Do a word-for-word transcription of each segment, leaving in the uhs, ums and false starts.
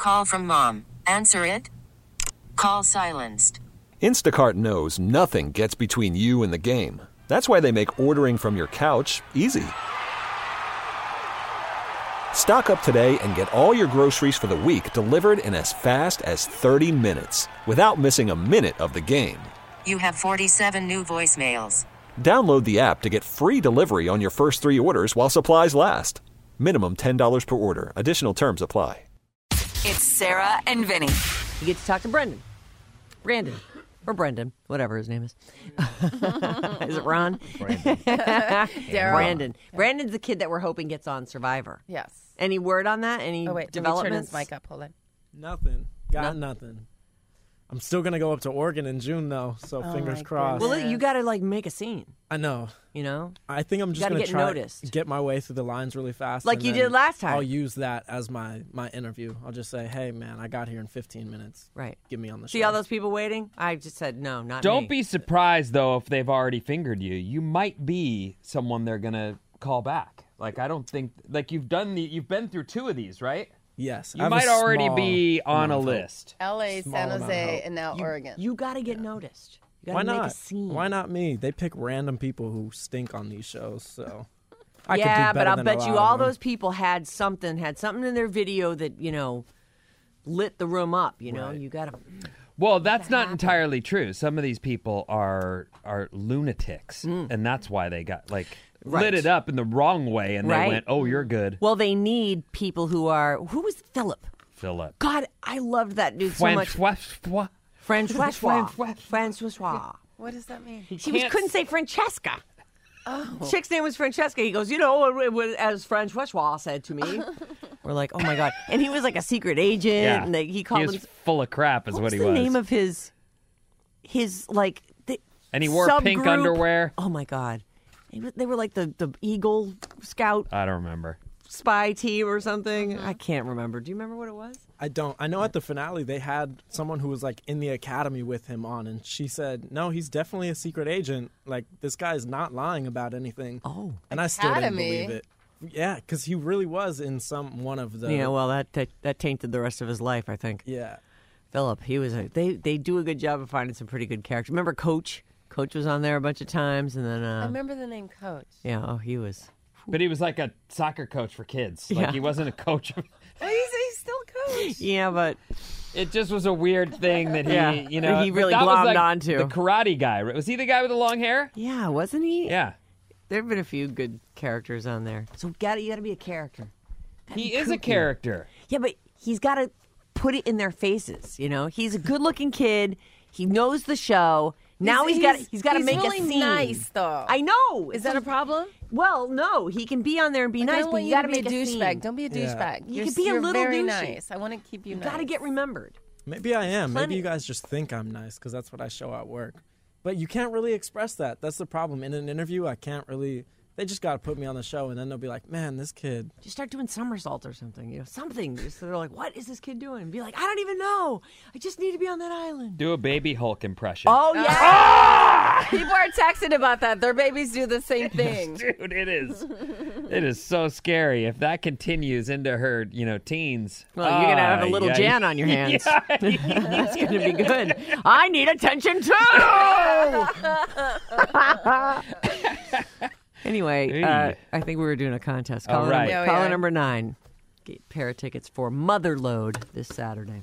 Call from mom. Answer it. Call silenced. Instacart knows nothing gets between you and the game. That's why they make ordering from your couch easy. Stock up today and get all your groceries for the week delivered in as fast as thirty minutes without missing a minute of the game. You have forty-seven new voicemails. Download the app to get free delivery on your first three orders while supplies last. Minimum ten dollars per order. Additional terms apply. It's Sarah and Vinny. You get to talk to Brendan. Brandon. Or Brendan. Whatever his name is. Is it Ron? Brandon. Brandon. Brandon's the kid that we're hoping gets on Survivor. Yes. Any word on that? Any Oh, wait. developments? Let me turn his mic up. Hold on. Nothing. Got No- nothing. I'm still going to go up to Oregon in June, though, so Oh fingers my crossed. goodness. Well, you got to, like, make a scene, I know. you know? I think I'm just gotta going to get try noticed. get my way through the lines really fast. Like and you then did last time. I'll use that as my, my interview. I'll just say, hey, man, I got here in fifteen minutes. Right. Get me on the See show. all those people waiting? I just said, no, not Don't me. be surprised, though, if they've already fingered you. You might be someone they're going to call back. Like, I don't think, like, you've done the, you've been through two of these, right? Yes. I You have a might already small be on a amount of hope. list. L A, Small San amount of Jose, hope. and now Oregon. You got to get noticed. You got Why to make not? a scene. Why not me? They pick random people who stink on these shows, so I could do yeah, better but I'll than a bet lot you of all them. those people had something, had something in their video that, you know, lit the room up, you know? Right. You got to... Well, that's not entirely true. Some of these people are are lunatics, and that's why they got, like, Right. lit it up in the wrong way, and Right. they went, oh, you're good. Well, they need people who are... Who was Philip? Philip. God, I loved that dude so much. Francois. Francois. Francois. Francois. What does that mean? She was, can't couldn't s- say Francesca. Oh. Chick's name was Francesca. He goes, you know, it was, as Francois said to me. We're like, oh my God. And he was like a secret agent. Yeah. And they, he called he was him. full of crap, is What what, was he the was. name of his, his like, the And he wore pink subgroup? underwear. Oh my God. They were, they were like the, the Eagle Scout I don't remember. spy team or something. I can't remember. Do you remember what it was? I don't. I know at the finale they had someone who was like in the academy with him on, and she said, "No, he's definitely a secret agent. Like this guy's not lying about anything." Oh. and I still didn't Academy? believe it. Yeah, because he really was in some one of the. Yeah, well, that, that that tainted the rest of his life, I think. Yeah. Philip, he was a, they they do a good job of finding some pretty good characters. Remember Coach? Coach was on there a bunch of times, and then uh, I remember the name Coach. yeah, oh, he was. But he was like a soccer coach for kids. Like, Yeah. he wasn't a coach. of- Well, he's, he's still Coach. Yeah, but It just was a weird thing that he, Yeah, you know. he but really that was glommed like onto. The karate guy. right? Was he the guy with the long hair? yeah, wasn't he? Yeah. There have been a few good characters on there. So got you got to be a character. Gotta He be is a kooky. character. Yeah, but he's got to put it in their faces. You know, he's a good-looking kid. He knows the show. Now he's got he's got to he's make really a scene. nice, though. I know. Is that a problem? Well, no. He can be on there and be Like, I nice, don't but want you you got to be a make a scene. douchebag. Don't be a Yeah. douchebag. You You're, could be a you're little very douchey. nice. I want to keep you, You nice. got to get remembered. Maybe I am. Plenty- Maybe you guys just think I'm nice because that's what I show at work. But you can't really express that. That's the problem. In an interview, I can't really. They just got to put me on the show, and then they'll be like, "Man, this kid." Just start doing somersaults or something, you know, something. Just so they're like, what is this kid doing? And be like, I don't even know. I just need to be on that island. Do a baby Hulk impression. Oh, yeah. People are texting about that. Their babies do the same thing. Dude, it is. It is so scary. If that continues into her, you know, teens. Well, you're going to have a ah, little yeah, Jan on your hands. Yeah. That's going to be good. I need attention, too. Anyway, uh, I think we were doing a contest. Caller, All right. number, Yeah, we caller are. number nine. Get a pair of tickets for Motherload this Saturday.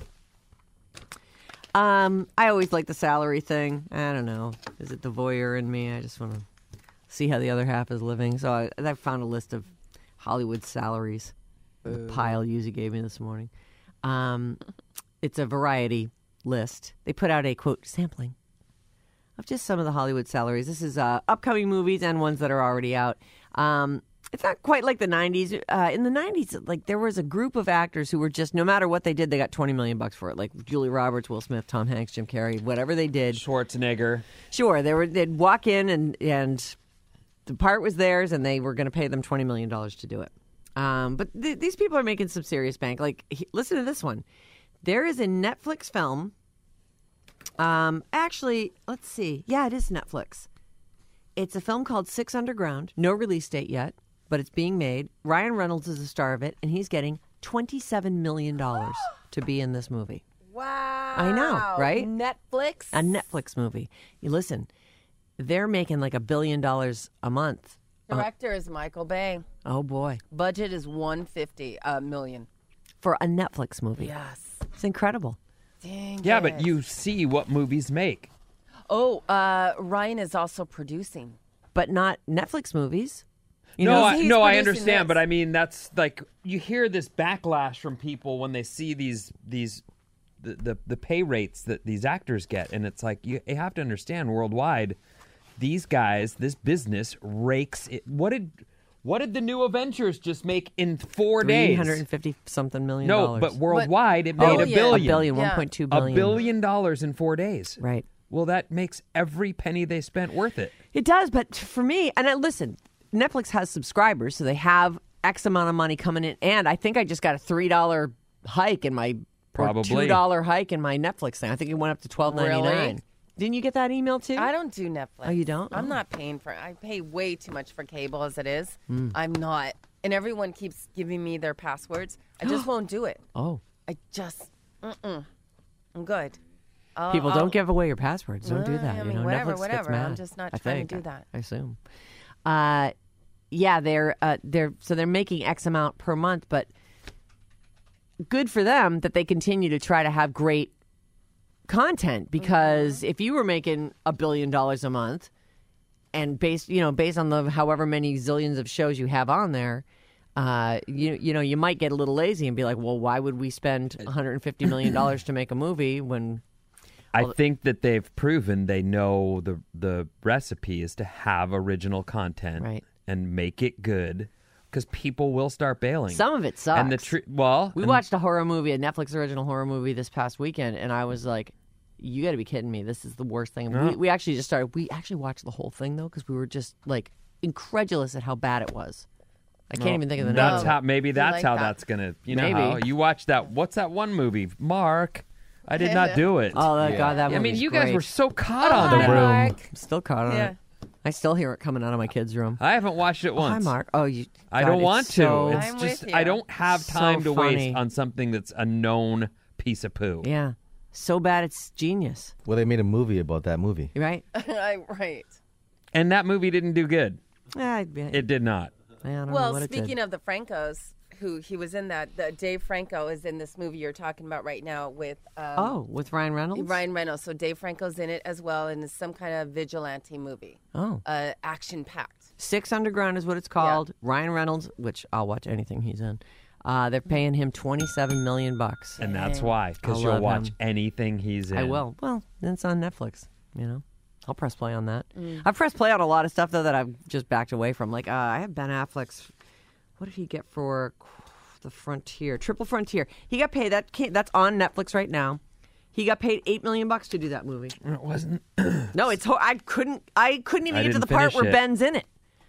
Um, I always like the salary thing. I don't know. Is it the voyeur in me? I just want to see how the other half is living. So I, I found a list of Hollywood salaries. The pile Yuzi gave me this morning. Um, it's a variety list. They put out a, quote, sampling of just some of the Hollywood salaries. This is uh, upcoming movies and ones that are already out. Um, it's not quite like the nineties. Uh, in the nineties, like there was a group of actors who were just, no matter what they did, they got twenty million bucks for it. Like Julia Roberts, Will Smith, Tom Hanks, Jim Carrey, whatever they did. Schwarzenegger. Sure, they were. They'd walk in and and the part was theirs, and they were going to pay them twenty million dollars to do it. Um, but th- these people are making some serious bank. Like, he, listen to this one. There is a Netflix film. Um, actually, let's see. Yeah, it is Netflix. It's a film called Six Underground. No release date yet, but it's being made. Ryan Reynolds is the star of it, and he's getting twenty-seven million dollars to be in this movie. Wow. I know, right? Netflix. A Netflix movie. You listen, they're making like a billion dollars a month. Director is Michael Bay. Oh boy, Budget is one hundred fifty uh, million. for a Netflix movie. Yes. It's incredible. Dang Yeah, it. but you see what movies make. Oh, uh, Ryan is also producing. But not Netflix movies. You no, know, I, he's no, I producing understand, this. but I mean that's like you hear this backlash from people when they see these these the the, the pay rates that these actors get, and it's like you, you have to understand worldwide, these guys, this business rakes it. What did what did the new Avengers just make in four days? three hundred fifty something million No, dollars. but worldwide it made Oh, a billion. billion. A billion, Yeah. one point two A billion. billion dollars in four days. Right. Well, that makes every penny they spent worth it. It does, but for me, and I, listen, Netflix has subscribers, so they have X amount of money coming in, and I think I just got a three dollar hike in my Probably. two dollar hike in my Netflix thing. I think it went up to twelve ninety nine. Really? Didn't you get that email too? I don't do Netflix. Oh, you don't? I'm Oh. not paying for it. I pay way too much for cable as it is. Hmm. I'm not. And everyone keeps giving me their passwords. I just won't do it. Oh, I just, mm-mm. I'm good. I'll- people I'll- don't give away your passwords. Don't do Uh, that. I you mean, know, whatever, Netflix whatever. Gets mad, I'm just not I trying to think. do that. I assume. Uh, yeah, they're uh, they're so they're making X amount per month, but good for them that they continue to try to have great content, because Mm-hmm. if you were making a billion dollars a month and based you know based on the however many zillions of shows you have on there, uh, you you know you might get a little lazy and be like, well, why would we spend one hundred fifty million dollars to make a movie when I think that they've proven they know the the recipe is to have original content Right. and make it good, because people will start bailing. some of it sucks. and the tr- well, We and- watched a horror movie, a Netflix original horror movie this past weekend, and I was like, you got to be kidding me. This is the worst thing. No. We, we actually just started, we actually watched the whole thing, though, because we were just, like, incredulous at how bad it was. I can't even think of the name. That's of it. how maybe that's like how that. that's gonna. You know Maybe. how you watch that? What's that one movie? Mark. I did not do it. Oh, that, God, that I mean, movie's you guys great. were so caught Oh, on hi, that. Mark. I'm still caught on Yeah. it. I still hear it coming out of my kid's room. I haven't watched it Oh, hi, once. Mark. Oh, you. I God, don't it's want to. so- it's I'm just with you. I don't have So time to funny. waste on something that's a known piece of poo. Yeah. So bad, it's genius. Well, they made a movie about that movie. Right? I, right. And that movie didn't do good. Yeah, I, It did not. I don't know Well, what it did. speaking of the Francos, who he was in that, the Dave Franco is in this movie you're talking about right now with um, Oh, with Ryan Reynolds? Ryan Reynolds. So Dave Franco's in it as well, and it's some kind of vigilante movie, Oh. uh, action packed. Six Underground is what it's called. Ryan Reynolds, which I'll watch anything he's in. Uh, they're paying him twenty-seven million bucks. And that's why, because I you'll love watch him. anything he's in. I will. Well, it's on Netflix. You know, I'll press play on that. Mm. I've pressed play on a lot of stuff though that I've just backed away from. Like uh, I have Ben Affleck's. What did he get for The Frontier? Triple Frontier. He got paid. That can't, that's on Netflix right now. He got paid eight million bucks to do that movie. It wasn't. No, it's. ho- I couldn't. I couldn't even I get to the didn't part finish where it. Ben's in it.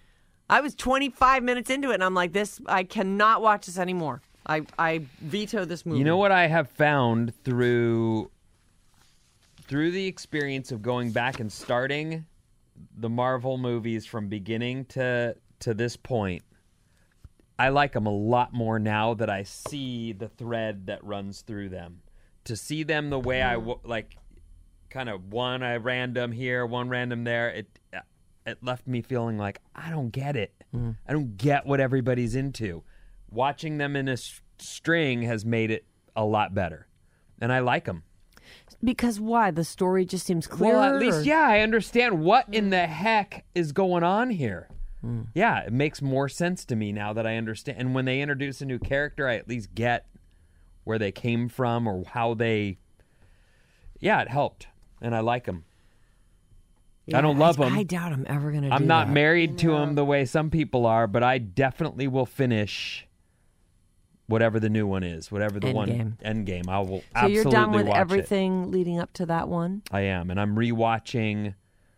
I was twenty-five minutes into it, and I'm like, "This. I cannot watch this anymore. I I veto this movie." You know what I have found through through the experience of going back and starting the Marvel movies from beginning to to this point, I like them a lot more now that I see the thread that runs through them. To see them the way I w- like, kind of one I random here, one random there. It it left me feeling like I don't get it. I don't get what everybody's into. Watching them in a s- string has made it a lot better, and I like them. Because why? The story just seems clearer. Well, at least, or- yeah, I understand what in the heck is going on here. Yeah, it makes more sense to me now that I understand. And when they introduce a new character, I at least get where they came from or how they. Yeah, it helped, and I like them. Yeah, I don't love I, them. I doubt I'm ever going to do I'm not that. married to them the way some people are, but I definitely will finish whatever the new one is, whatever the one Endgame. Endgame. I will So absolutely you're done with watch it. everything leading up to that one? I am, and I'm rewatching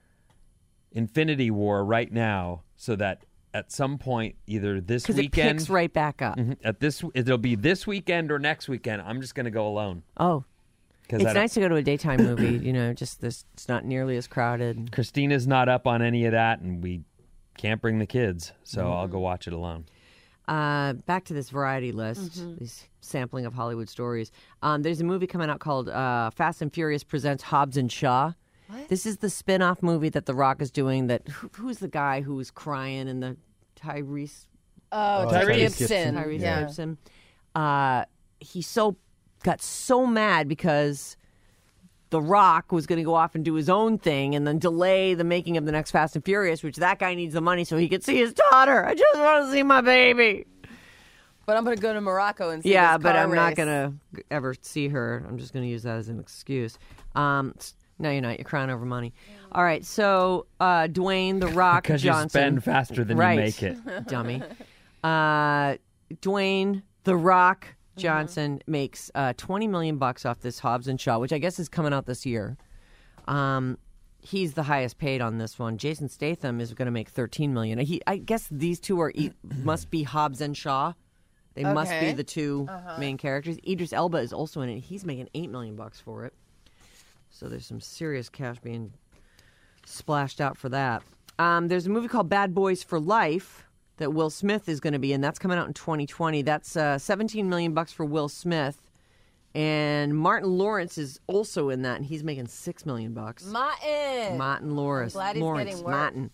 Infinity War right now, so that at some point, either this Because it weekend, picks right back up. Mhm, at this, it'll be this weekend or next weekend. I'm just going to go alone. Oh, 'Cause it's I don't- nice to go to a daytime movie. You know, just this. It's not nearly as crowded. Christina's not up on any of that, and we can't bring the kids, so I'll go watch it alone. Uh, back to this variety list, Mm-hmm. these sampling of Hollywood stories. Um, there's a movie coming out called uh, Fast and Furious Presents Hobbs and Shaw. What? This is the spin-off movie that The Rock is doing. That who, who's the guy who was crying in the Tyrese Oh, Oh, Tyrese Tyrese Gibson. Gibson. Tyrese Yeah. Gibson? Uh, he so got so mad because The Rock was going to go off and do his own thing and then delay the making of the next Fast and Furious, which that guy needs the money so he could see his daughter. I just want to see my baby. But I'm going to go to Morocco and see Yeah, this but car I'm not race. going to ever see her. I'm just going to use that as an excuse. Um, no, you're not. You're crying over money. All right, so uh, Dwayne The Rock Because you Johnson. spend faster than right. you make it. Dummy. Uh, Dwayne The Rock Johnson Mm-hmm. makes uh, twenty million bucks off this Hobbs and Shaw, which I guess is coming out this year. Um, he's the highest paid on this one. Jason Statham is going to make thirteen million. He, I guess these two are e- must be Hobbs and Shaw. They must be Okay. the 2 main characters. Idris Elba is also in it. He's making eight million bucks for it. So there's some serious cash being splashed out for that. Um, there's a movie called Bad Boys for Life that Will Smith is going to be in. That's coming out in twenty twenty. That's uh, seventeen million bucks for Will Smith, and Martin Lawrence is also in that, and he's making six million bucks. Martin. Martin Lawrence, I'm glad he's Lawrence, getting work. Martin.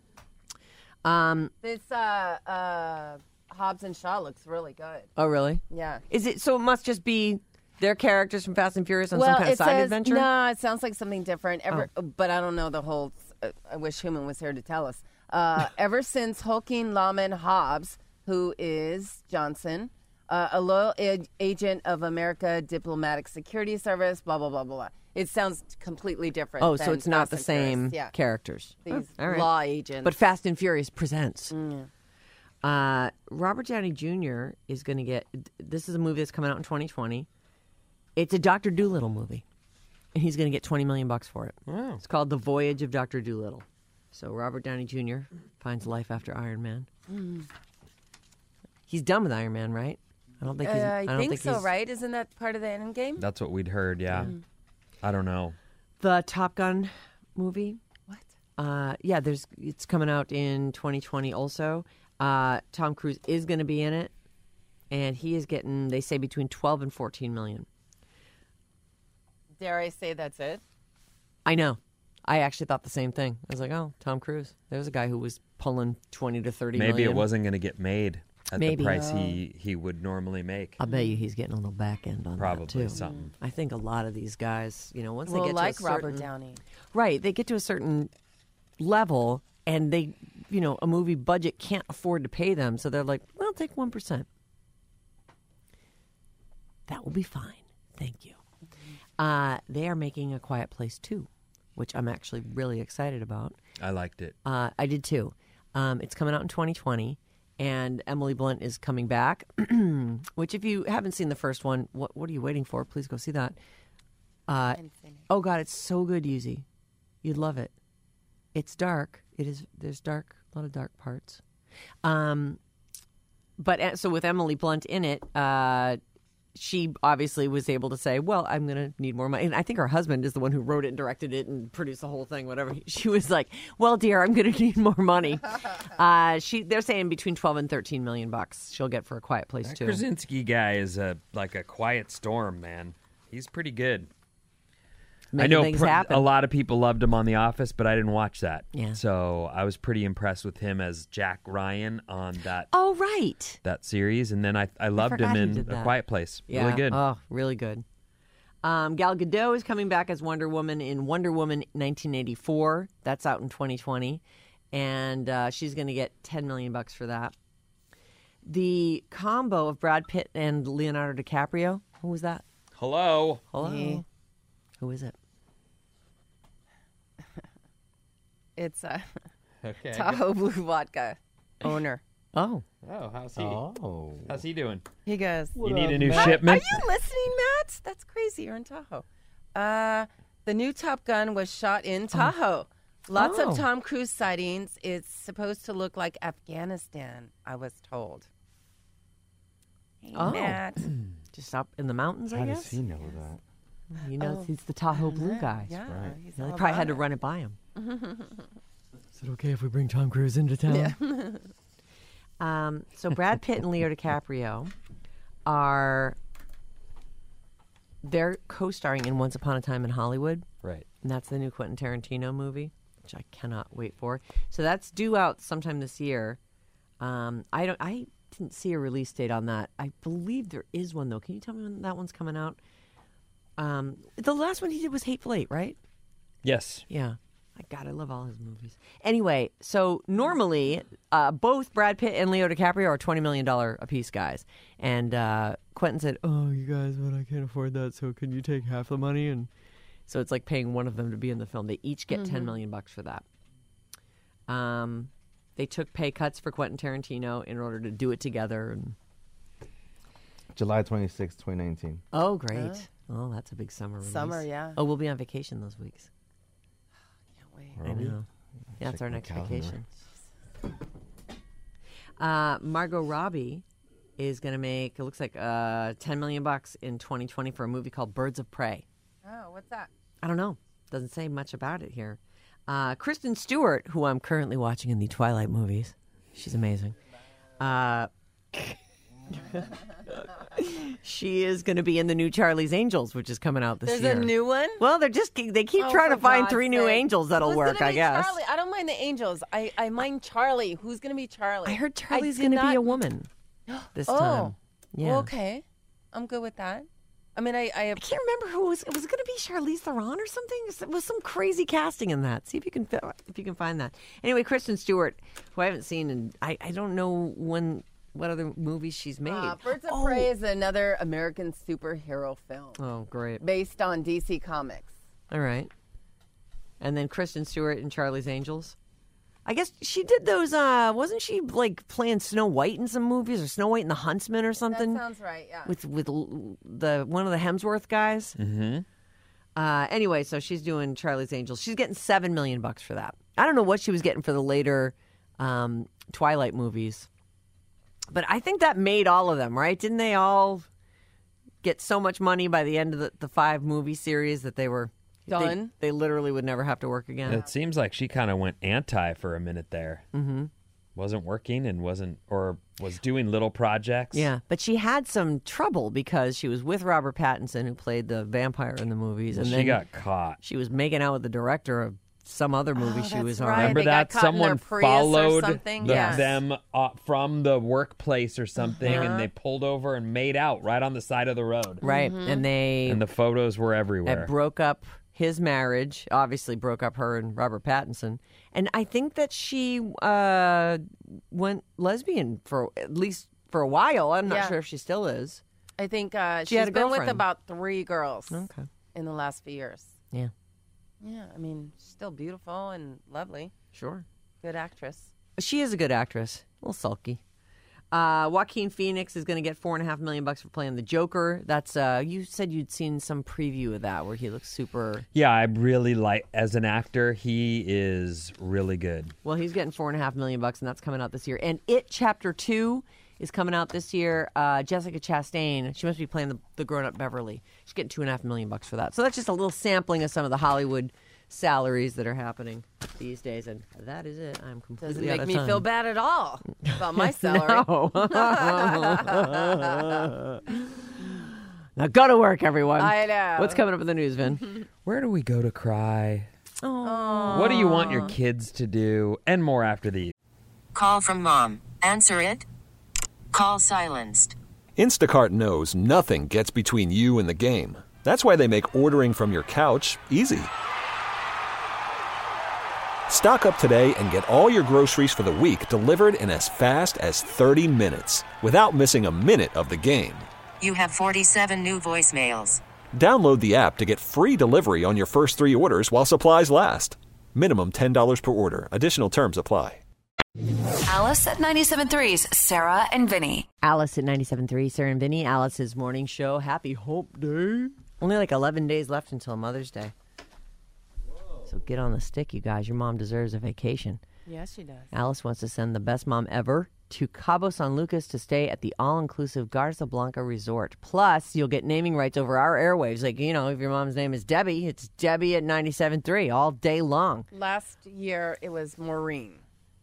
Um. This uh, uh, Hobbs and Shaw looks really good. Oh, really? Yeah. Is it so? It must just be their characters from Fast and Furious on well, some kind it of side says, adventure. No, it sounds like something different. Ever, Oh. But I don't know the whole. Uh, I wish Human was here to tell us. Uh, ever since Hulking Lawman Hobbs, who is Johnson, uh, a loyal a- agent of America Diplomatic Security Service, blah blah blah blah. blah. It sounds completely different. Oh, so than it's not Fast the and Furious. same Yeah. characters. These Oh, all right. law agents. But Fast and Furious presents. Mm. Uh, Robert Downey Junior is going to get. This is a movie that's coming out in twenty twenty. It's a Doctor Dolittle movie, and he's going to get twenty million bucks for it. Wow. It's called The Voyage of Doctor Dolittle. So Robert Downey Junior finds life after Iron Man. Mm. He's done with Iron Man, right? I don't think he's. Uh, I, I, don't think, think so, he's, right? Isn't that part of the end game? That's what we'd heard, yeah. I don't know. The Top Gun movie. What? Uh, yeah, there's. It's coming out in twenty twenty. Also, uh, Tom Cruise is going to be in it, and he is getting. They say between twelve and fourteen million. Dare I say that's it? I know. I actually thought the same thing. I was like, oh, Tom Cruise. There's a guy who was pulling twenty to thirty Maybe million. it wasn't going to get made at Maybe. the price he, he would normally make. I'll bet you he's getting a little back end on Probably that too. something. I think a lot of these guys, you know, once Well, they get like to a certain, Robert Downey. right? They get to a certain level, and they, you know, a movie budget can't afford to pay them, so they're like, well, take one percent. That will be fine. Thank you. Uh, they are making A Quiet Place two, which I'm actually really excited about. I liked it. Uh, I did too. Um, it's coming out in twenty twenty, and Emily Blunt is coming back. Which, if you haven't seen the first one, what what are you waiting for? Please go see that. Uh, oh God, it's so good, Yuzi. You'd love it. It's dark. It is. There's dark. A lot of dark parts. Um, but uh, so with Emily Blunt in it, uh, she obviously was able to say, well, I'm going to need more money. And I think her husband is the one who wrote it and directed it and produced the whole thing, whatever. She was like, well, dear, I'm going to need more money. uh, she, they're saying between twelve and thirteen million bucks she'll get for A Quiet Place That too. Krasinski guy is a like a quiet storm, man. He's pretty good. Making I know things pr- happen. a lot of people loved him on The Office, but I didn't watch that. Yeah. So I was pretty impressed with him as Jack Ryan on that Oh, right. that series, and then I I loved forgot him he in did A that. Quiet Place. Yeah. Really good. Oh, really good. Um, Gal Gadot is coming back as Wonder Woman in Wonder Woman nineteen eighty-four. That's out in twenty twenty, and uh, she's going to get ten million bucks for that. The combo of Brad Pitt and Leonardo DiCaprio. Who was that? Hello. Hello. Yeah. Who is it? It's uh, Okay. Tahoe Blue Vodka owner. Oh, Oh, how's he? Oh. How's he doing? He goes, You need a new Are shipment? you listening, Matt? That's crazy. You're in Tahoe. Uh, the new Top Gun was shot in Tahoe. Lots Oh. of Tom Cruise sightings. It's supposed to look like Afghanistan, I was told. Hey, Oh. Matt. just up in the mountains, I How guess. does he know that? He knows Oh. he's the Tahoe Blue guy. Yeah, right. he's They all probably had about to it. run it by him. Is it okay if we bring Tom Cruise into town? Um, so Brad Pitt and Leo DiCaprio are they're co-starring in Once Upon a Time in Hollywood, Right. and that's the new Quentin Tarantino movie, which I cannot wait for. So that's due out sometime this year. Um, I don't. I didn't see a release date on that. I believe there is one though. Can you tell me when that one's coming out? Um, the last one he did was Hateful Eight, right? Yes. Yeah. My God, I love all his movies. Anyway, so normally uh, both Brad Pitt and Leo DiCaprio are twenty million dollars apiece guys. And uh, Quentin said, oh, you guys, but I can't afford that, so can you take half the money? And so it's like paying one of them to be in the film. They each get mm-hmm. ten million dollars bucks for that. Um, they took pay cuts for Quentin Tarantino in order to do it together. And July twenty-sixth, twenty nineteen. Oh, great. Oh, oh that's a big summer release. Summer, yeah. Oh, we'll be on vacation those weeks. Are I we? know. Yeah, Check it's our my next calendar. vacation. Uh, Margot Robbie is going to make, it looks like uh, ten million bucks in twenty twenty for a movie called Birds of Prey. Oh, what's that? I don't know. Doesn't say much about it here. Uh, Kristen Stewart, who I'm currently watching in the Twilight movies. She's amazing. Uh, she is going to be in the new Charlie's Angels, which is coming out this There's year. There's a new one? Well, they're just they keep Oh, trying to for find God's three new sake. angels that'll Who's work, gonna I be guess. Charlie? I don't mind the angels. I, I mind Charlie. Who's going to be Charlie? I heard I Charlie's did going to be not- a woman this oh. time. Yeah. Well, okay. I'm good with that. I mean, I... I, I can't remember who it was. It was going to be Charlize Theron or something. It was some crazy casting in that. See if you can fi- if you can find that. Anyway, Kristen Stewart, who I haven't seen, and I, I don't know when what other movies she's made. Uh, Birds of oh. Prey is another American superhero film Oh, great. based on D C Comics. All right. And then Kristen Stewart and Charlie's Angels. I guess she did those, uh, wasn't she like playing Snow White in some movies or Snow White and the Huntsman or something? That sounds right, yeah. With with l- the one of the Hemsworth guys. Mm-hmm. Uh, anyway, so she's doing Charlie's Angels. She's getting seven million bucks for that. I don't know what she was getting for the later um, Twilight movies, but I think that made all of them, right? Didn't they all get so much money by the end of the, the five movie series that they were Done. They, they literally would never have to work again. It seems like she kind of went anti for a minute there. Mm-hmm. Wasn't working and wasn't, or was doing little projects. Yeah, but she had some trouble because she was with Robert Pattinson, who played the vampire in the movies, Well, and she then got caught. she was making out with the director of some other movie Oh, she that's was right. on. Remember They got that caught in their someone Prius or followed something? the- Yes. them uh, from the workplace or something, Uh-huh. and they pulled over and made out right on the side of the road. Right, Mm-hmm. and they And the photos were it everywhere. broke up his marriage, obviously broke up her and Robert Pattinson. And I think that she uh, went lesbian for at least for a while. I'm not Yeah. sure if she still is. I think uh, She she's had a been with girlfriend. about three girls Okay. in the last few years. Yeah, Yeah, I mean, she's still beautiful and lovely. sure. Good actress. She is a good actress. A little sulky. Uh, Joaquin Phoenix is going to get four and a half million bucks for playing the Joker. That's uh, you said you'd seen some preview of that where he looks super. Yeah, I really like, as an actor, he is really good. Well, he's getting four and a half million bucks, and that's coming out this year. And It Chapter Two is coming out this year. Uh, Jessica Chastain, she must be playing the, the grown-up Beverly. She's getting two and a half million bucks for that. So that's just a little sampling of some of the Hollywood salaries that are happening these days, and that is it. I'm completely Doesn't out make of me time. feel bad at all about my salary. No. Now go to work, everyone. I know. What's coming up in the news, Vin? Where do we go to cry? Oh. What do you want your kids to do? And more after these. Call from mom. Answer it. Call silenced. Instacart knows nothing gets between you and the game. That's why they make ordering from your couch easy. Stock up today and get all your groceries for the week delivered in as fast as thirty minutes without missing a minute of the game. You have forty-seven new voicemails. Download the app to get free delivery on your first three orders while supplies last. Minimum ten dollars per order. Additional terms apply. Alice at ninety-seven point three's Sarah and Vinny. Alice at ninety-seven point three, Sarah and Vinny, Alice's morning show. Happy Hope Day. Only like eleven days left until Mother's Day. So get on the stick, you guys. Your mom deserves a vacation. Yes, she does. Alice wants to send the best mom ever to Cabo San Lucas to stay at the all-inclusive Garza Blanca Resort. Plus, you'll get naming rights over our airwaves. Like, you know, if your mom's name is Debbie, it's Debbie at ninety-seven point three all day long. Last year, it was Maureen.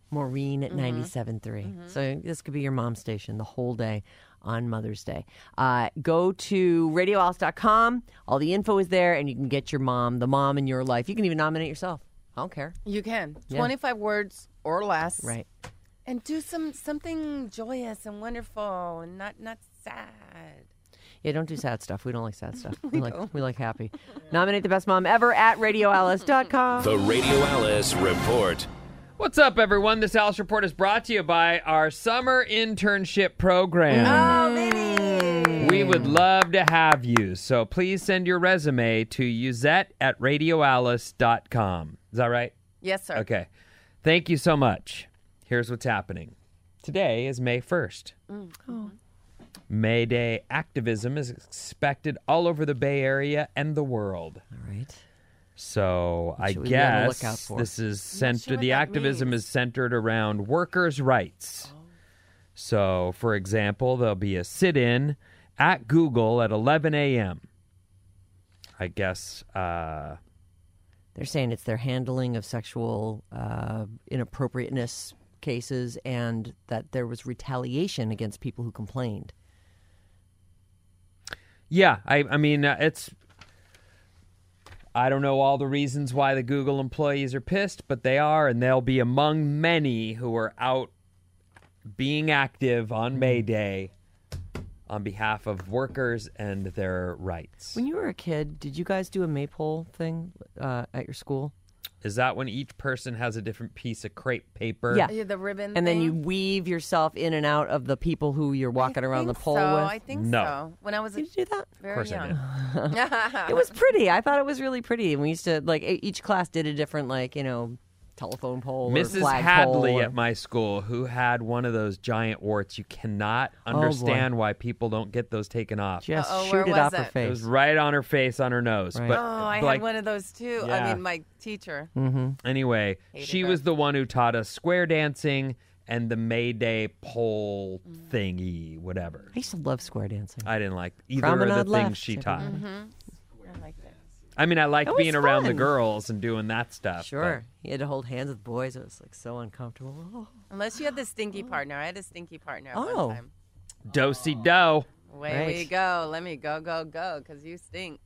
Maureen at Mhm. ninety-seven point three. Mhm. So this could be your mom station the whole day on Mother's Day. Uh, go to radio alice dot com. All the info is there, and you can get your mom, the mom in your life. You can even nominate yourself. I don't care. You can. Yeah. twenty-five words or less. Right. And do some something joyous and wonderful and not not sad. Yeah, don't do sad stuff. We don't like sad stuff. we, We like don't. we like happy. Nominate the best mom ever at radio alice dot com. The Radio Alice Report. What's up, everyone? This Alice Report is brought to you by our summer internship program. Oh, Vinny! We would love to have you, so please send your resume to Uzette at radio alice dot com. Is that right? Yes, sir. Okay. Thank you so much. Here's what's happening. Today is May first. Mm. Oh. May Day activism is expected all over the Bay Area and the world. All right. So I should we be on the guess lookout for? this is I'm not centered. sure what the that activism means. is centered around workers' rights. So, for example, there'll be a sit-in at Google at eleven a.m. I guess. Uh, They're saying it's their handling of sexual uh, inappropriateness cases and that there was retaliation against people who complained. yeah, I, I mean, uh, it's. I don't know all the reasons why the Google employees are pissed, but they are, and they'll be among many who are out being active on May Day on behalf of workers and their rights. When you were a kid, did you guys do a maypole thing uh, at your school? Is that when each person has a different piece of crepe paper? Yeah. Yeah, the ribbon And then thing? you weave yourself in and out of the people who you're walking I around the think pole so. with? I think No. so. When I was a Did you do that? very course I young. did. It was pretty. I thought it was really pretty. And we used to, like, e- each class did a different, like, you know, telephone pole or Missus flag Hadley pole or- at my school, who had one of those giant warts. You cannot understand why people don't get those taken off. Just Uh-oh, shoot where it was off her it? face. It was right on her face, on her nose. Right. But Oh, I like, had one of those too. Yeah. I mean, my teacher. Mm-hmm. anyway, Hated she her. was the one who taught us square dancing and the May Day pole Mm. thingy, whatever. I used to love square dancing. I didn't like either Promenade of the things left, she taught. everybody. I liked it. I mean, I liked That was being around the fun. girls and doing that stuff. Sure. You had to hold hands with boys. It was, like, so uncomfortable. Oh. Unless you had the stinky partner. I had a stinky partner at Oh. one time. But do-si do. Away we Right. go. Let me go, go, go, because you stink.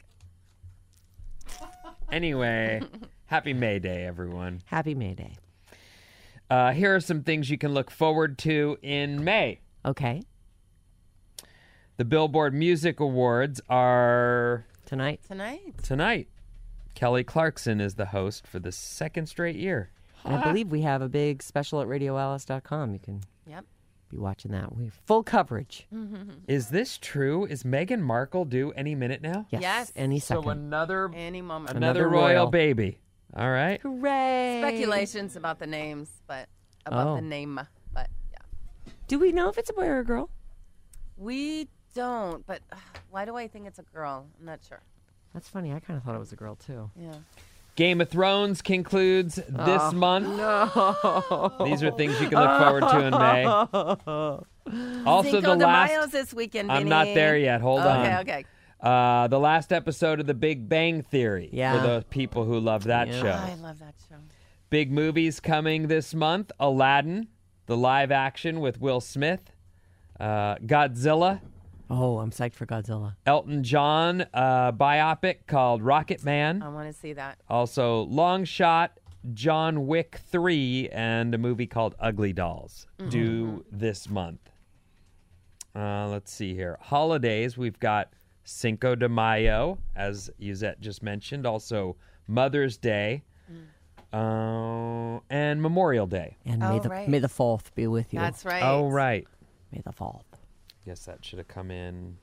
Anyway, happy May Day, everyone. Happy May Day. Uh, here are some things you can look forward to in May. Okay. The Billboard Music Awards are Tonight. Tonight. tonight. Kelly Clarkson is the host for the second straight year. And I believe we have a big special at radio alice dot com. You can Yep. be watching that. We have full coverage. Is this true? Is Meghan Markle due any minute now? Yes. Yes. Any second. So another Any moment. another, Another royal, royal. baby. All right. Hooray. Speculations about the names, but about Oh. the name. But yeah. Do we know if it's a boy or a girl? We don't, but uh, why do I think it's a girl? I'm not sure. That's funny. I kind of thought it was a girl, too. Yeah. Game of Thrones concludes this Oh, month. No. These are things you can look forward to in May. Also, Cinco the de last. Mayo's this weekend, I'm Vinny. not there yet. Hold okay, on. Okay, Uh, the last episode of The Big Bang Theory. Yeah. For the people who love that Yeah. show. I love that show. Big movies coming this month: Aladdin, the live action with Will Smith, uh, Godzilla, Oh, I'm psyched for Godzilla. Elton John uh, biopic called Rocket Man, I want to see that. also Long Shot, John Wick three, and a movie called Ugly Dolls due this month. Uh, let's see here. Holidays, we've got Cinco de Mayo, as Yuzette just mentioned, also Mother's Day, uh, and Memorial Day. And Oh, may the right. may the fourth be with you. That's right. Oh, right. May the fourth. Guess that should have come in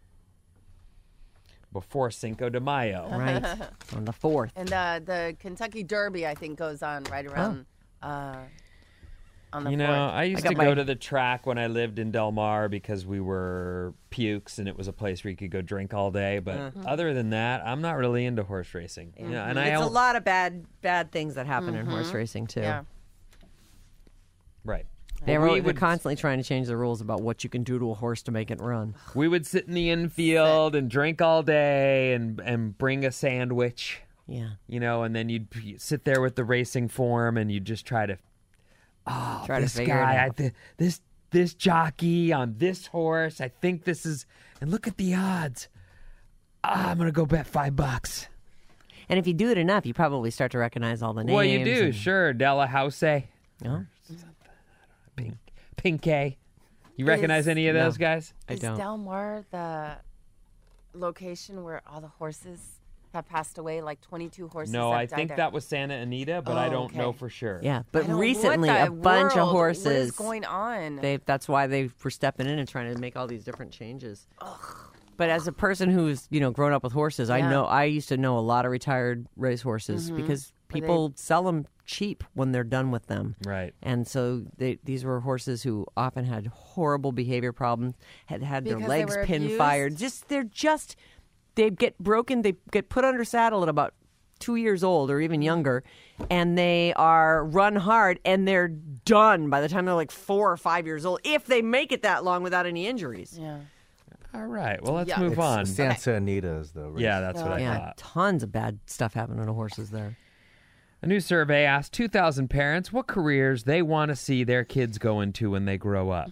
before Cinco de Mayo. Right. On the fourth. And uh, the Kentucky Derby, I think, goes on right around uh, on the You know, fourth. I used got to my- go to the track when I lived in Del Mar because we were pukes and it was a place where you could go drink all day. But other than that, I'm not really into horse racing. You know, and I It's a don't- lot of bad bad things that happen in horse racing too. Yeah. right. They're, we they're would constantly trying to change the rules about what you can do to a horse to make it run. we would sit in the infield and drink all day and and bring a sandwich. Yeah. You know, and then you'd p- sit there with the racing form and you'd just try to oh, Try to this figure it guy, I out. th- this this jockey on this horse, I think this is, and look at the odds. Ah, I'm gonna go bet five bucks. And if you do it enough, you probably start to recognize all the names. Well, you do, and- sure. Della House, No? Pink, Pinkay. You recognize Is- any of No. those guys? I Is don't. Del Mar the location where all the horses have passed away? Like twenty-two horses. No, have I died think there? that was Santa Anita, but I Oh, don't know okay. for sure. Yeah, I but don't- recently what a the bunch of world? horses. What is going on? They, that's why they were stepping in and trying to make all these different changes. But as a person who's you know grown up with horses, I Yeah. know I used to know a lot of retired race horses Mhm. because Were they- people sell them cheap when they're done with them. Right. And so they, these were horses who often had horrible behavior problems, had had their Because they legs were pin abused? fired. Just they're just they get broken. They get put under saddle at about two years old or even younger, and they are run hard and they're done by the time they're like four or five years old if they make it that long without any injuries. Yeah. All right. Well, let's Yeah. move It's on. Santa Anita's though. Right? Yeah, that's what I Yeah, thought. tons of bad stuff happening to horses there. A new survey asked two thousand parents what careers they want to see their kids go into when they grow up.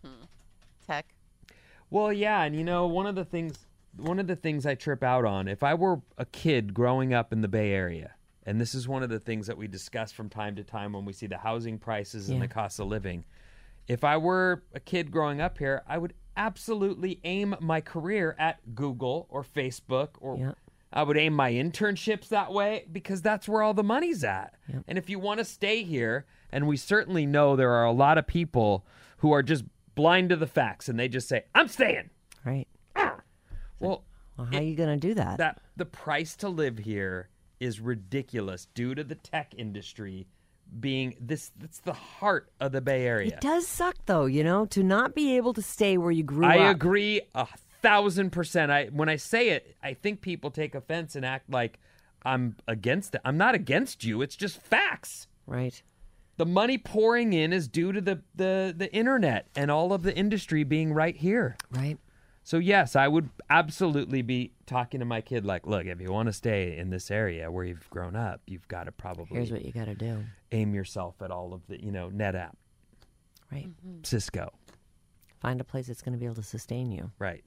Tech. Well, yeah, and you know, one of the things one of the things I trip out on, if I were a kid growing up in the Bay Area, and this is one of the things that we discuss from time to time when we see the housing prices and Yeah. the cost of living. If I were a kid growing up here, I would absolutely aim my career at Google or Facebook, or Yeah. I would aim my internships that way because that's where all the money's at. Yep. And if you want to stay here, and we certainly know there are a lot of people who are just blind to the facts and they just say, I'm staying. Right. Well, Well, how are you going to do that? that the price to live here is ridiculous due to the tech industry being this that's the heart of the Bay Area. It does suck, though, you know, to not be able to stay where you grew I up. agree a thousand percent. I when I say it, I think people take offense and act like I'm against it. I'm not against you. It's just facts. Right. The money pouring in is due to the, the, the internet and all of the industry being right here. Right. So, yes, I would absolutely be talking to my kid like, look, if you want to stay in this area where you've grown up, you've got to probably Here's what you got to do. aim yourself at all of the, you know, NetApp, Right. Cisco, Find a place that's going to be able to sustain you. right?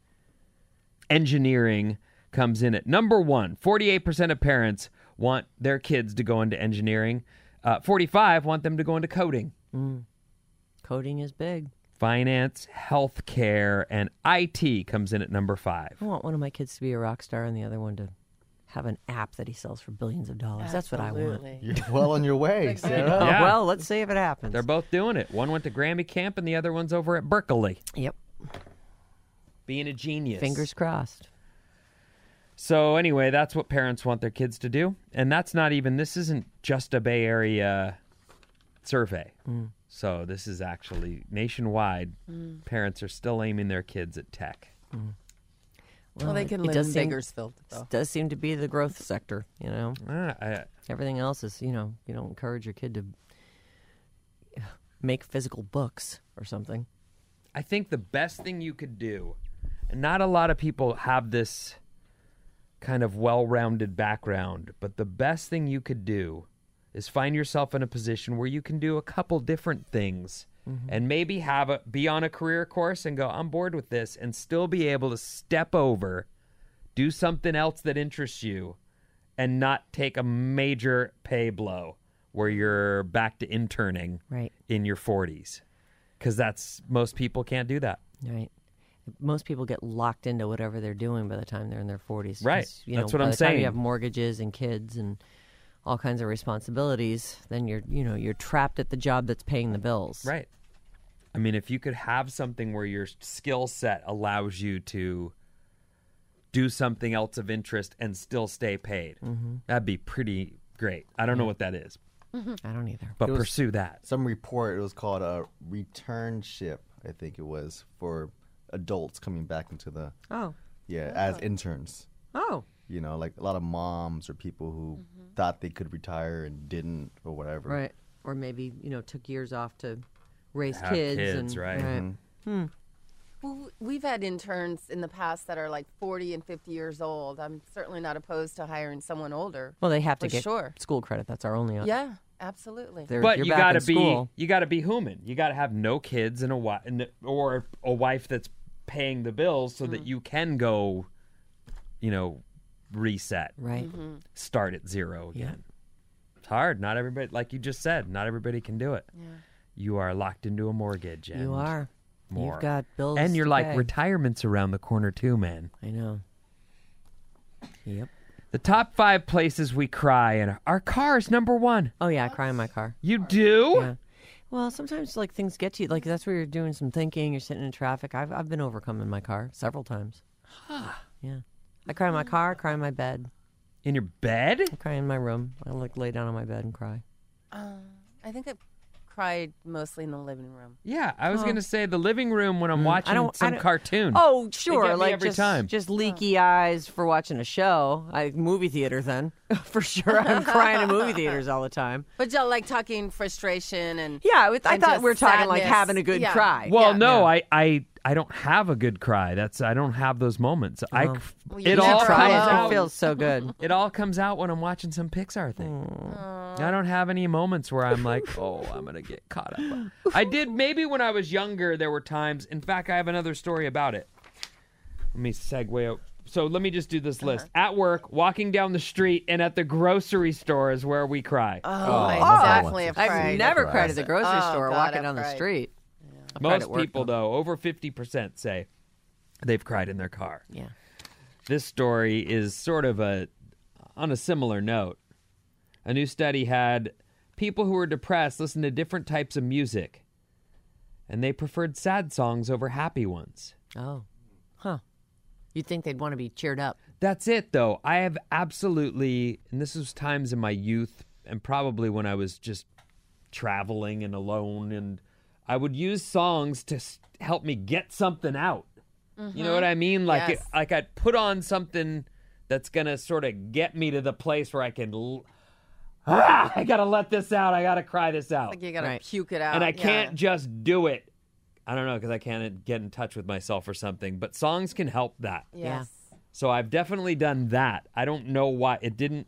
Engineering comes in at number one. forty-eight percent of parents want their kids to go into engineering. Uh, forty-five want them to go into coding. Mm. Coding is big. Finance, healthcare, and I T comes in at number five. I want one of my kids to be a rock star and the other one to have an app that he sells for billions of dollars. That's what I want. Absolutely. You're well on your way, Sarah. Oh, Yeah. well, let's see if it happens. They're both doing it. One went to Grammy Camp and the other one's over at Berkeley, Yep. being a genius. Fingers crossed. So anyway, that's what parents want their kids to do. And that's not even, this isn't just a Bay Area survey. Mm. So this is actually nationwide. Parents are still aiming their kids at tech. Well, they it- can it live does in seem- Bakersfield, though. Does seem to be the growth sector, you know. Ah, I, Everything else is, you know, you don't encourage your kid to make physical books or something. I think the best thing you could do, and not a lot of people have this kind of well-rounded background, but the best thing you could do is find yourself in a position where you can do a couple different things and maybe have a be on a career course and go, I'm bored with this, and still be able to step over, do something else that interests you, and not take a major pay blow where you're back to interning Right. in your forties. Because that's most people can't do that. Right. Most people get locked into whatever they're doing by the time they're in their forties. Right. 'Cause, You know, That's what by I'm the time saying. you have mortgages and kids and all kinds of responsibilities, then you're, you know, you're trapped at the job that's paying the bills. Right. I mean, if you could have something where your skill set allows you to do something else of interest and still stay paid, that'd be pretty great. I don't know what that is, I don't either. but It was- pursue that. Some report, it was called a returnship, I think it was, for adults coming back into the, Oh. yeah, as interns. Oh. You know, like a lot of moms or people who thought they could retire and didn't or whatever. Right. Or maybe, you know, took years off to raise Have kids. kids, and, right. Mm-hmm. Well, we've had interns in the past that are like forty and fifty years old. I'm certainly not opposed to hiring someone older. Well, they have to For get sure. school credit. That's our only. Yeah. Absolutely. They're- But you're you back gotta in be school. you gotta be human. You gotta have no kids and a wife, or a wife that's paying the bills so Mm. that you can go, you know, reset, Right. Mm-hmm. start at zero again. It's hard. Not everybody, like you just said, not everybody can do it. Yeah. You are locked into a mortgage. And You are. more. You've got bills. and you're to like pay. retirement's around the corner too, man. I know. Yep. The top five places we cry, and our car is number one. Oh yeah, I cry in my car. You do? Yeah. Well, sometimes like things get to you. Like that's where you're doing some thinking. You're sitting in traffic. I've I've been overcome in my car several times. Yeah. I cry in my car. I cry in my bed. In your bed? I cry in my room. I like lay down on my bed and cry. Uh, I think I cried mostly in the living room. Yeah, I was Oh. gonna say the living room when I'm Mm, watching I don't- I some don't- cartoon. Oh, They sure. get me like every just, time. just leaky eyes for watching a show. I movie theater then for sure. I'm crying in movie theaters all the time. But y'all like talking frustration and Yeah, I, I and thought just we were talking like sadness. having a good Yeah. cry. Well, Yeah. no, Yeah. I, I I don't have a good cry. That's I don't have those moments. I Oh. Well, you it all never comes Cry will. is- out. it feels so good. It all comes out when I'm watching some Pixar thing. I don't have any moments where I'm like, oh, I'm gonna get caught up. I did maybe when I was younger. There were times. In fact, I have another story about it. Let me segue. out. So let me just do this list. At work, walking down the street, and at the grocery store is where we cry. Oh, Oh, I oh. definitely have cried. I've never Cried. cried at the grocery Oh, store God, walking I've down the cried. street. I've cried Most at work, people, though, over fifty percent say they've cried in their car. Yeah. This story is sort of a on a similar note. A new study had people who were depressed listen to different types of music, and they preferred sad songs over happy ones. Oh. Huh. You'd think they'd want to be cheered up. That's it, though. I have absolutely, and this was times in my youth, and probably when I was just traveling and alone, and I would use songs to s- help me get something out. You know what I mean? Like, Yes. it, like I'd put on something that's gonna sort of get me to the place where I can. L- ah, I gotta let this out. I gotta cry this out, Like you gotta Right. puke it out. and I yeah. can't just do it. I don't know because I can't get in touch with myself or something. But songs can help that. Yes. So I've definitely done that. I don't know why it didn't.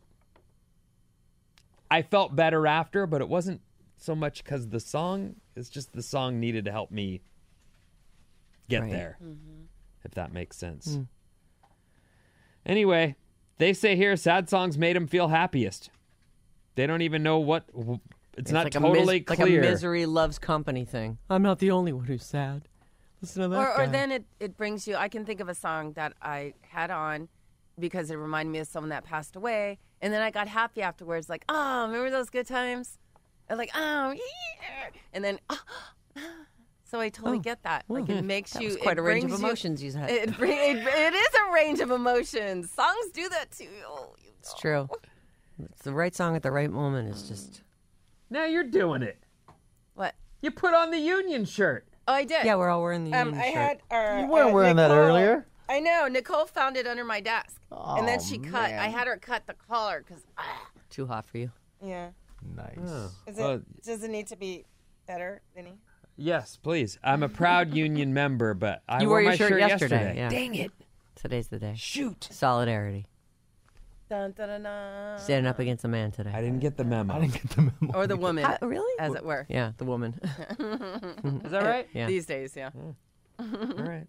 I felt better after, but it wasn't so much because the song. It's just the song needed to help me get Right. there, Mm-hmm. if that makes sense. Mm. Anyway, they say here sad songs made them feel happiest. They don't even know what. It's, not like totally a mis- clear. Like a misery loves company thing. I'm not the only one who's sad. Listen to that Or, or guy. then it, it brings you, I can think of a song that I had on because it reminded me of someone that passed away. And then I got happy afterwards, like, oh, remember those good times? And like, oh, yeah. And then, oh, so I totally Oh, get that. Like, well, it makes that you. was quite it a range of brings you- emotions you had. It, bring- it, it is a range of emotions. Songs do that to you. you It's know. true. It's the right song at the right moment. Is just Now you're doing it. What? You put on the Union shirt. Oh, I did. yeah. We're all wearing the Um, Union I shirt. had. Uh, You weren't uh, wearing that Nicole- earlier. I know. Nicole found it under my desk, and then Oh, she cut. man. I had her cut the collar because. Too hot for you. Yeah. Nice. Is Well, it? Does it need to be better, Vinny? Yes, please. I'm a proud Union member, but I You wore wore your my shirt yesterday. yesterday, yeah. Dang it. Today's the day. Shoot. Solidarity. Dun, dun, dun, dun. Standing up against a man today. I didn't get the memo. I didn't get the memo. Or the woman, Uh, really? as it were. Yeah, the woman. Is that right? Yeah. These days, yeah. All right.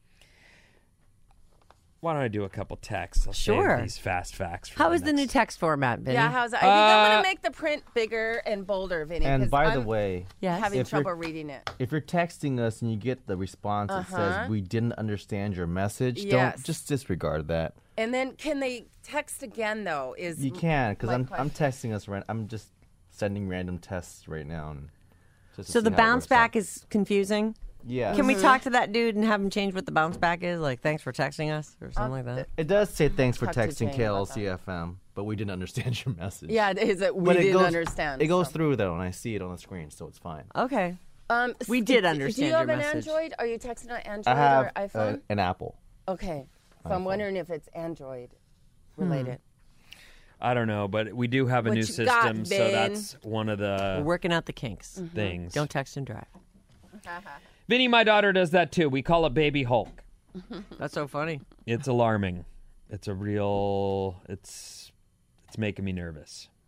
Why don't I do a couple texts? I'll Sure. save these fast facts. For How the is the new next- text format, Vinny? Yeah, how's that? I think I'm Uh, going to make the print bigger and bolder, Vinny. And 'cause by the I'm way, Yes. having if you're- trouble reading it. if you're texting us and you get the response that Uh-huh. says we didn't understand your message, Yes. don't just disregard that. And then can they text again, though? Is You can because my I'm I'm question. texting us right. I'm just sending random tests right now. And just to So see the how it bounce works back out. is confusing. Yeah. Can we talk to that dude and have him change what the bounce back is? Like, thanks for texting us or something like that. It does say thanks for Talk to texting Jane K L about that. C F M, but we didn't understand your message. Yeah, is it? We But it didn't goes, understand. It goes so. through though, and I see it on the screen, so it's fine. Okay. Um, We s- did Do understand you have your an message. Android? Are you texting on Android I have or uh, iPhone? an Apple. Okay. So I'm iPhone. wondering if it's Android related. I don't know, but we do have a What new you system, got, so Ben? that's one of We're the working out the kinks. Mm-hmm. things. Don't text and drive. Vinny, my daughter, does that too. We call it Baby Hulk. That's so funny. It's alarming. It's a real. It's it's making me nervous.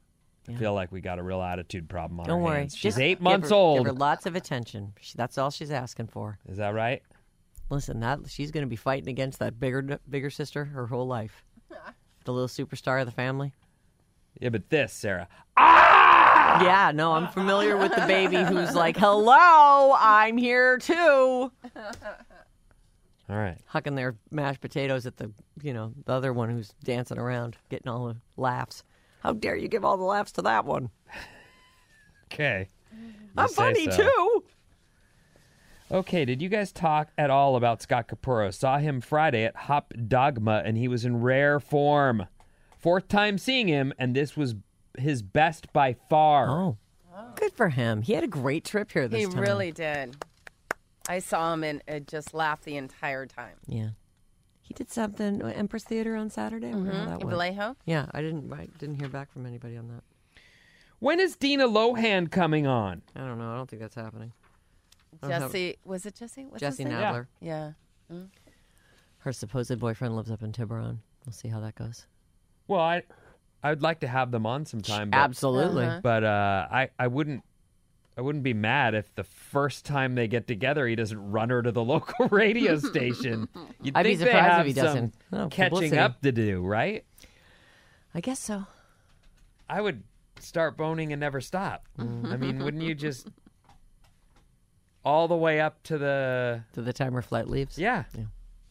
I feel like we got a real attitude problem on Don't our worry. hands. She's Just eight give months her- old. Give her lots of attention. She, that's all she's asking for. Is that right? Listen, that she's going to be fighting against that bigger bigger sister her whole life. The little superstar of the family. Yeah, but this, Sarah. Yeah, no, I'm familiar with the baby who's like, hello, I'm here too. All right. Hucking their mashed potatoes at the, you know, the other one who's dancing around, getting all the laughs. How dare you give all the laughs to that one? Okay. I'm funny so. too. Okay, did you guys talk at all about Scott Capurro? Saw him Friday at Hop Dogma, and he was in rare form. Fourth time seeing him, and this was his best by far. Oh, good for him. He had a great trip here this He time. really did. I saw him and uh, just laughed the entire time. Yeah. He did something, uh, Empress Theater on Saturday. I wonder how that In went. Vallejo? Yeah, I didn't I didn't hear back from anybody on that. When is Dina Lohan coming on? I don't know. I don't think that's happening. I don't have- Jesse, was it Jesse? What's Jesse his name? Nadler. Yeah. Her supposed boyfriend lives up in Tiburon. We'll see how that goes. Well, I I'd like to have them on sometime. But, Absolutely. Uh-huh. But uh, I, I wouldn't I wouldn't be mad if the first time they get together he doesn't run her to the local radio station. You'd I'd be think they surprised if have he some doesn't. Oh, catching publicity. up to do, right? I guess so. I would start boning and never stop. I mean, wouldn't you just all the way up to the To the time her flight leaves. yeah. Yeah.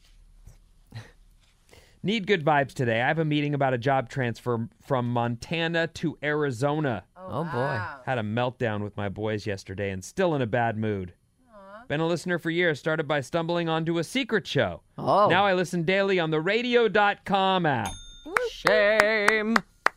Need good vibes today. I have a meeting about a job transfer from Montana to Arizona. Oh, boy. Had a meltdown with my boys yesterday and still in a bad mood. Been a listener for years, started by stumbling onto a secret show. Oh. Now I listen daily on the radio dot com app. Shame.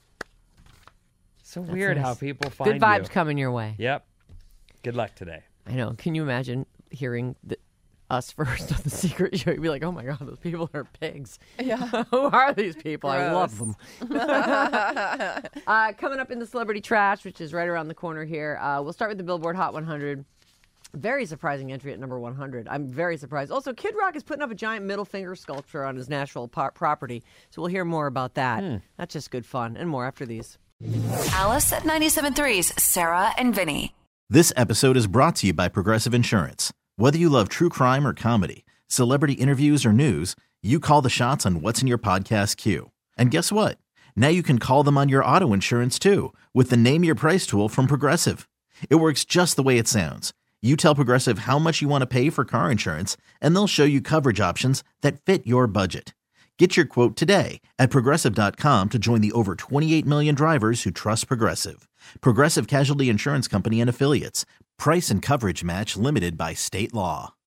So weird nice. how people find Good vibes you. coming your way. Yep. Good luck today. I know. Can you imagine hearing the, us first on the secret show? You'd be like, oh my God, those people are pigs. Yeah. Who are these people? I love Gross. them. uh, coming up in the Celebrity Trash, which is right around the corner here, uh, we'll start with the Billboard Hot one hundred. Very surprising entry at number one hundred. I'm very surprised. Also, Kid Rock is putting up a giant middle finger sculpture on his Nashville par- property, so we'll hear more about that. That's just good fun, and more after these. Alice at ninety-seven point three's Sarah and Vinny. This episode is brought to you by Progressive Insurance. Whether you love true crime or comedy, celebrity interviews or news, you call the shots on what's in your podcast queue. And guess what? Now you can call them on your auto insurance too with the Name Your Price tool from Progressive. It works just the way it sounds. You tell Progressive how much you want to pay for car insurance, and they'll show you coverage options that fit your budget. Get your quote today at Progressive dot com to join the over twenty-eight million drivers who trust Progressive. Progressive Casualty Insurance Company and Affiliates. Price and coverage match limited by state law.